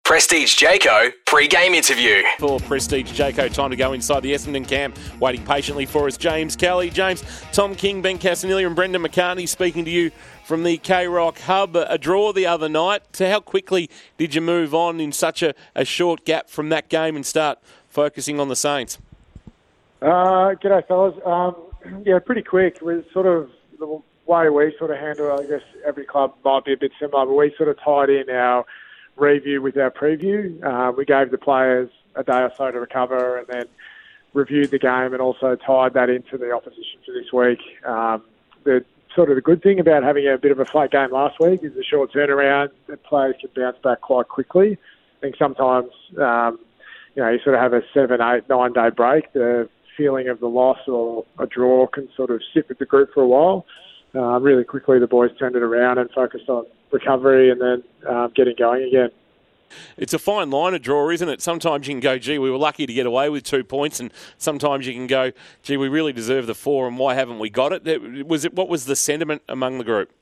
Prestige Jayco pre-game interview. For Prestige Jayco, time to go inside the Essendon camp. Waiting patiently for us, James Kelly. James, Tom King, Ben Castanilla and Brendan McCartney speaking to you from the K-Rock Hub. A draw the other night. So how quickly did you move on in such a short gap from that game and start focusing on the Saints? G'day, fellas. Pretty quick. We're sort of the way we sort of handle it. I guess every club might be a bit similar, but we sort of tied in our review with our preview. We gave the players a day or so to recover and then reviewed the game and also tied that into the opposition for this week. The good thing about having a bit of a flat game last week is the short turnaround. The players can bounce back quite quickly. I think sometimes, you sort of have a 7, 8, 9 day break. The feeling of the loss or a draw can sort of sit with the group for a while. Really quickly, the boys turned it around and focused on recovery and then getting going again. It's a fine line of draw, isn't it? Sometimes you can go, gee, we were lucky to get away with 2 points, and sometimes you can go, gee, we really deserve the 4, and why haven't we got it? What was the sentiment among the group?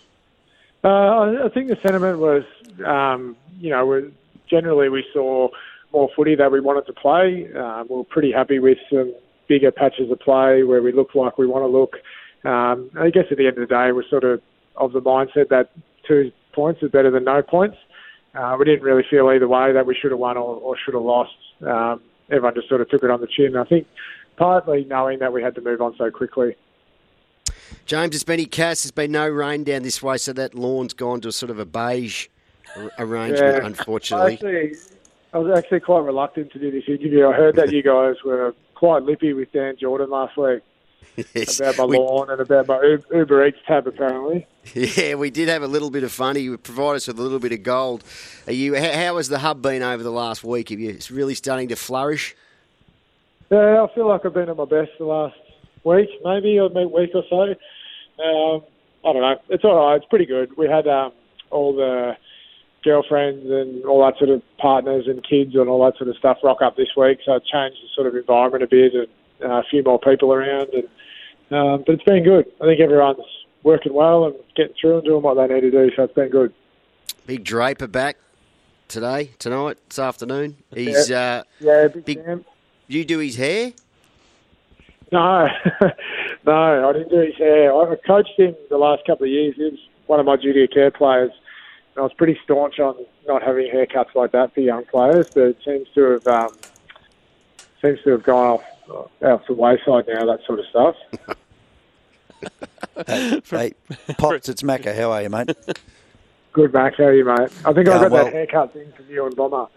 I think the sentiment was, generally we saw more footy that we wanted to play. We were pretty happy with some bigger patches of play where we looked like we want to look. I guess at the end of the day, we're sort of the mindset that 2 points is better than no points. We didn't really feel either way that we should have won or should have lost. Everyone just sort of took it on the chin. I think partly knowing that we had to move on so quickly. James, it's Benny Cass. There's been no rain down this way, so that lawn's gone to a sort of a beige arrangement, unfortunately. I was actually quite reluctant to do this interview. I heard that you guys were quite lippy with Dan Jordan last week. Yes. About my lawn and about my Uber Eats tab, apparently. Yeah, we did have a little bit of fun. He provided us with a little bit of gold. How has the hub been over the last week? It's really starting to flourish? Yeah, I feel like I've been at my best the last week, maybe, or week or so. I don't know. It's all right. It's pretty good. We had all the girlfriends and all that sort of partners and kids and all that sort of stuff rock up this week, so it changed the sort of environment a bit and a few more people around. But it's been good. I think everyone's working well and getting through and doing what they need to do, so it's been good. Big Draper back tonight, this afternoon. He's big Sam. You do his hair? No, I didn't do his hair. I coached him the last couple of years. He was one of my duty of care players. I was pretty staunch on not having haircuts like that for young players, but it seems to have gone off the wayside now, that sort of stuff. Hey, Pops, it's Macca. How are you, mate? Good, Mac. How are you, mate? I think I got that haircut thing from you and Bomber.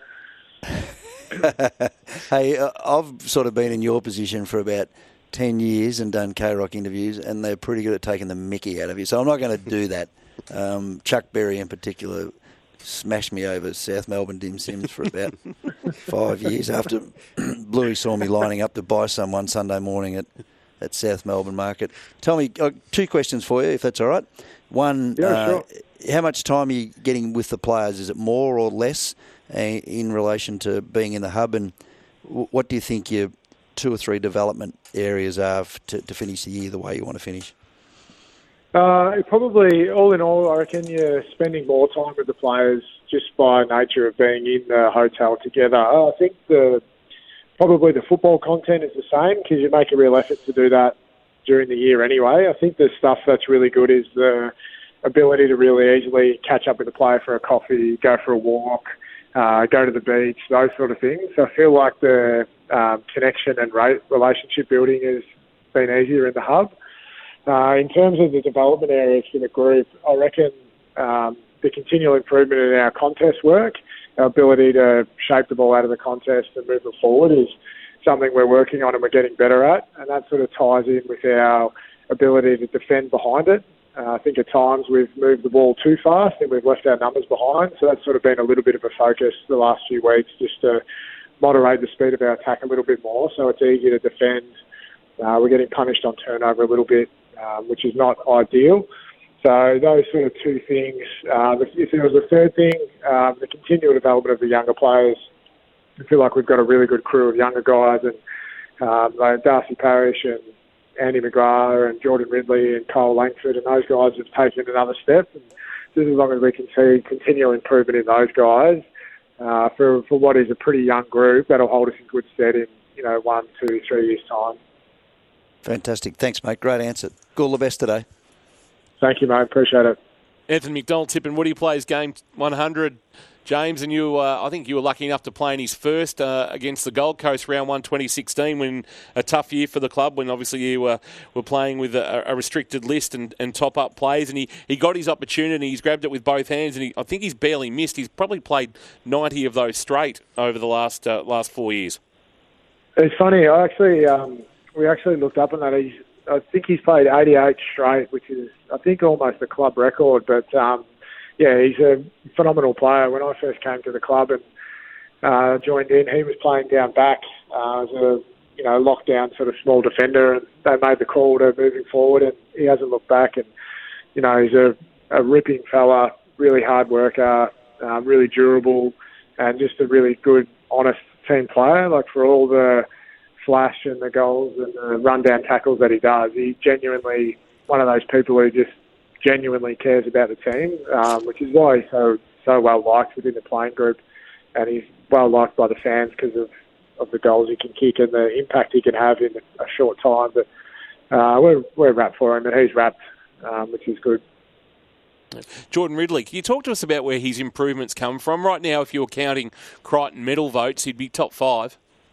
Hey, I've sort of been in your position for about 10 years and done K-Rock interviews, and they're pretty good at taking the mickey out of you, so I'm not going to do that. Chuck Berry in particular smashed me over South Melbourne Dim Sims for about 5 years after Bluey saw me lining up to buy some one Sunday morning at South Melbourne Market. Tell me, 2 questions for you, if that's all right. One, sure. How much time are you getting with the players? Is it more or less in relation to being in the hub? And what do you think your 2 or 3 development areas are to finish the year the way you want to finish? Probably, all in all, I reckon you're spending more time with the players just by nature of being in the hotel together. I think probably the football content is the same because you make a real effort to do that during the year anyway. I think the stuff that's really good is the ability to really easily catch up with the player for a coffee, go for a walk, go to the beach, those sort of things. So I feel like the connection and relationship building has been easier in the hub. In terms of the development areas for the group, I reckon the continual improvement in our contest work, our ability to shape the ball out of the contest and move it forward is something we're working on and we're getting better at. And that sort of ties in with our ability to defend behind it. I think at times we've moved the ball too fast and we've left our numbers behind. So that's sort of been a little bit of a focus the last few weeks, just to moderate the speed of our attack a little bit more so it's easier to defend. We're getting punished on turnover a little bit, which is not ideal. So those sort of 2 things. If there was a third thing, the continual development of the younger players. I feel like we've got a really good crew of younger guys, and like Darcy Parish and Andy McGrath and Jordan Ridley and Cole Langford, and those guys have taken another step. And just as long as we can see continual improvement in those guys, for what is a pretty young group. That'll hold us in good stead in 1, 2, 3 years' time. Fantastic. Thanks, mate. Great answer. All the best today. Thank you, mate. Appreciate it. Anthony McDonald tipping Woody plays game 100. James, and you, I think you were lucky enough to play in his first against the Gold Coast round 1 2016, when a tough year for the club, when obviously you were playing with a restricted list and top-up plays, and he got his opportunity. He's grabbed it with both hands, and I think he's barely missed. He's probably played 90 of those straight over the last 4 years. It's funny. We actually looked up on that. I think he's played 88 straight, which is, I think, almost a club record, but... yeah, he's a phenomenal player. When I first came to the club and joined in, he was playing down back as a lockdown sort of small defender, and they made the call to moving forward, and he hasn't looked back. And he's a ripping fella, really hard worker, really durable, and just a really good, honest team player. Like, for all the flash and the goals and the rundown tackles that he does, he's genuinely one of those people who just genuinely cares about the team, which is why he's so well liked within the playing group, and he's well liked by the fans because of the goals he can kick and the impact he can have in a short time. But we're wrapped for him, and he's wrapped, which is good. Jordan Ridley, can you talk to us about where his improvements come from? Right now, if you were counting Crichton medal votes, he'd be top 5.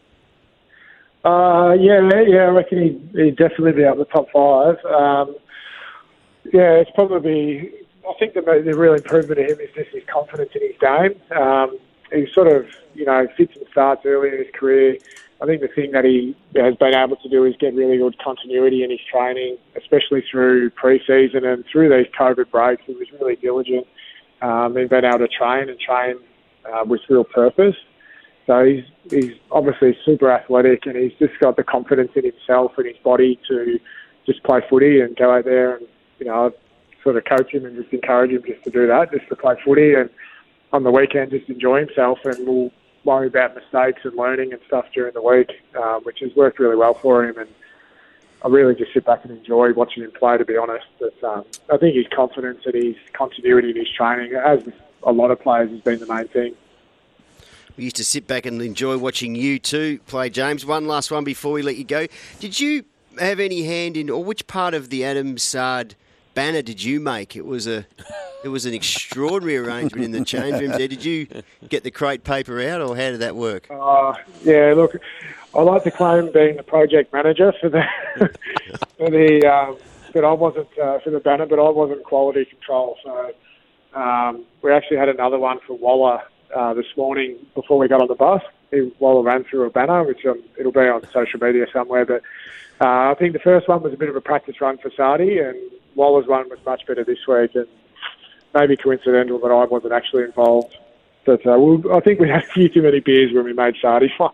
Yeah, I reckon he'd definitely be up the top 5. Yeah, it's probably... I think the real improvement in him is just his confidence in his game. He sort of, fits and starts early in his career. I think the thing that he has been able to do is get really good continuity in his training, especially through pre-season and through these COVID breaks. He was really diligent. He's been able to train with real purpose. So he's obviously super athletic, and he's just got the confidence in himself and his body to just play footy and go out there and, I'd sort of coach him and just encourage him just to do that, just to play footy, and on the weekend just enjoy himself, and we'll worry about mistakes and learning and stuff during the week, which has worked really well for him. And I really just sit back and enjoy watching him play, to be honest. But I think his confidence and his continuity in his training, as with a lot of players, has been the main thing. We used to sit back and enjoy watching you two play, James. One last one before we let you go. Did you have any hand in, or which part of the Adam Sard banner did you make? It was an extraordinary arrangement in the change rooms there. Did you get the crate paper out, or how did that work? Yeah, look, I like to claim being the project manager for the but I wasn't for the banner, but I wasn't quality control. So we actually had another one for Waller this morning before we got on the bus. Waller ran through a banner, which it'll be on social media somewhere. But I think the first one was a bit of a practice run for Sardi, and Waller's one was much better this week, and maybe coincidental that I wasn't actually involved. But I think we had a few too many beers when we made Sardi's one.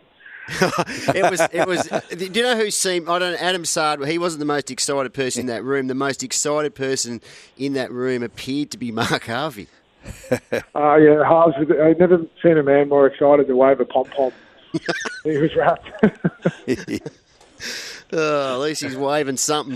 It was. Do you know who seemed? I don't know. Adam Sard. He wasn't the most excited person in that room. The most excited person in that room appeared to be Mark Harvey. Yeah, Harves. I've never seen a man more excited to wave a pom pom. He was wrapped. At least he's waving something.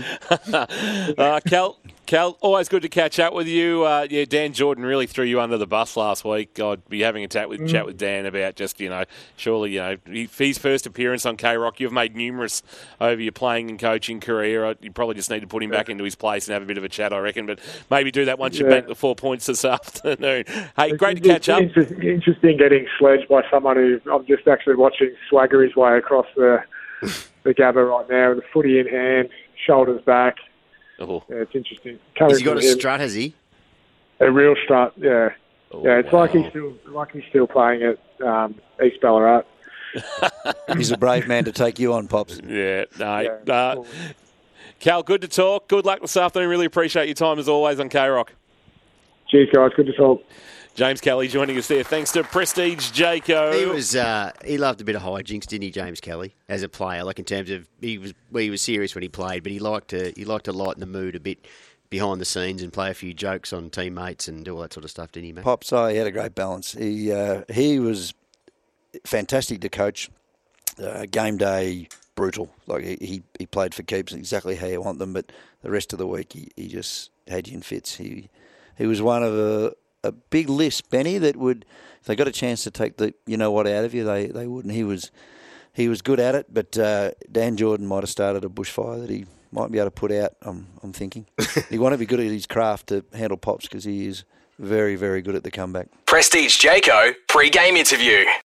Cal, always good to catch up with you. Dan Jordan really threw you under the bus last week. I'd be having a chat with Dan about just, surely, his first appearance on K-Rock. You've made numerous over your playing and coaching career. You probably just need to put him back into his place and have a bit of a chat, I reckon. But maybe do that once you bank the 4 points this afternoon. Hey, great to catch up. Interesting getting sledged by someone who I'm just actually watching swagger his way across the Gabba right now, with the footy in hand, shoulders back. Oh. Yeah, it's interesting. Has he got a strut, has he? A real strut, yeah. Oh, yeah, it's like he's still playing at East Ballarat. He's a brave man to take you on, Pops. Yeah, no. Yeah, cool. Cal, good to talk. Good luck this afternoon. Really appreciate your time as always on K-Rock. Cheers, guys. Good to talk. James Kelly joining us there. Thanks to Prestige Jayco. He loved a bit of hijinks, didn't he, James Kelly, as a player? Like in terms of he was serious when he played, but he liked to lighten the mood a bit behind the scenes and play a few jokes on teammates and do all that sort of stuff, didn't he, mate? Pops, he had a great balance. He was fantastic to coach. Game day, brutal. Like he played for keeps exactly how you want them, but the rest of the week he just had you in fits. He was one of a a big list, Benny, that would, if they got a chance to take the you-know-what out of you, they wouldn't. He was good at it, but Dan Jordan might have started a bushfire that he might be able to put out, I'm thinking. He won't be good at his craft to handle pops because he is very, very good at the comeback. Prestige Jayco pre-game interview.